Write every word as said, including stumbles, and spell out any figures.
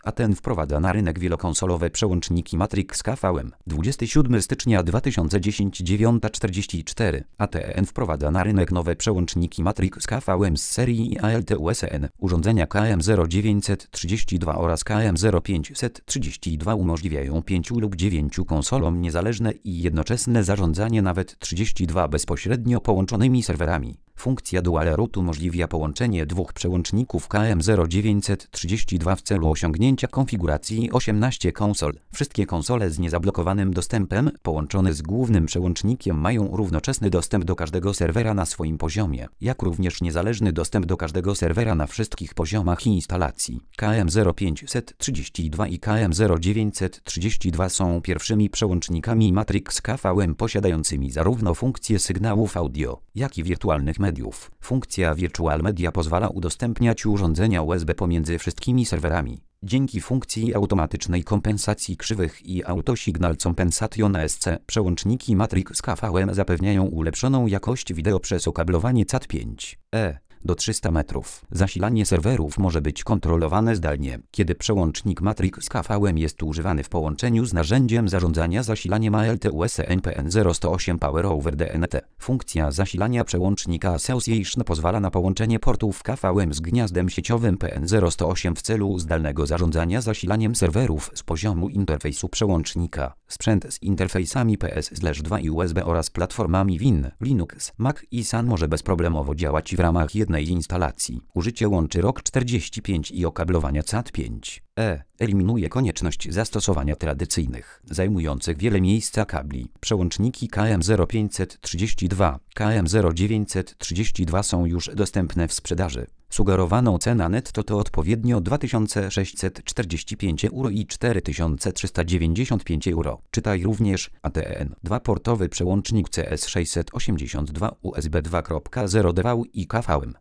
A T N wprowadza na rynek wielokonsolowe przełączniki Matrix K V M. dwudziestego siódmego stycznia dwa tysiące dziesiątego dziewiąta czterdzieści cztery. A T N wprowadza na rynek nowe przełączniki Matrix K V M z serii A L T U S N. Urządzenia K M zero dziewięćset trzydzieści dwa oraz K M zero pięćset trzydzieści dwa umożliwiają pięciu lub dziewięciu konsolom niezależne i jednoczesne zarządzanie nawet trzydziestu dwoma bezpośrednio połączonymi serwerami. Funkcja Dual Root umożliwia połączenie dwóch przełączników K M zero dziewięćset trzydzieści dwa w celu osiągnięcia konfiguracji osiemnaście konsol. Wszystkie konsole z niezablokowanym dostępem, połączone z głównym przełącznikiem, mają równoczesny dostęp do każdego serwera na swoim poziomie, jak również niezależny dostęp do każdego serwera na wszystkich poziomach instalacji. K M zero pięćset trzydzieści dwa i K M zero dziewięćset trzydzieści dwa są pierwszymi przełącznikami Matrix K V M posiadającymi zarówno funkcje sygnałów audio, jak i wirtualnych mediów. Funkcja Virtual Media pozwala udostępniać urządzenia U S B pomiędzy wszystkimi serwerami. Dzięki funkcji automatycznej kompensacji krzywych i Auto Signal Compensation E S C przełączniki Matrix K V M zapewniają ulepszoną jakość wideo przez okablowanie C A T pięć E do trzystu metrów. Zasilanie serwerów może być kontrolowane zdalnie, kiedy przełącznik Matrix K V M jest używany w połączeniu z narzędziem zarządzania zasilaniem A L T U S N P N zero sto osiem Power over D N T. Funkcja zasilania przełącznika Association pozwala na połączenie portów K V M z gniazdem sieciowym P N zero sto osiem w celu zdalnego zarządzania zasilaniem serwerów z poziomu interfejsu przełącznika. Sprzęt z interfejsami P S dwa i U S B oraz platformami Win, Linux, Mac i Sun może bezproblemowo działać w ramach jednej instalacji. Użycie łączy ROG czterdzieści pięć i okablowania C A T pięć E eliminuje konieczność zastosowania tradycyjnych, zajmujących wiele miejsca kabli. Przełączniki K M zero pięćset trzydzieści dwa, K M zero dziewięćset trzydzieści dwa są już dostępne w sprzedaży. Sugerowaną cena netto to odpowiednio dwa tysiące sześćset czterdzieści pięć euro i cztery tysiące trzysta dziewięćdziesiąt pięć euro. Czytaj również A T N. Dwuportowy przełącznik C S sześćset osiemdziesiąt dwa U S B dwa kropka zero D V i K V M.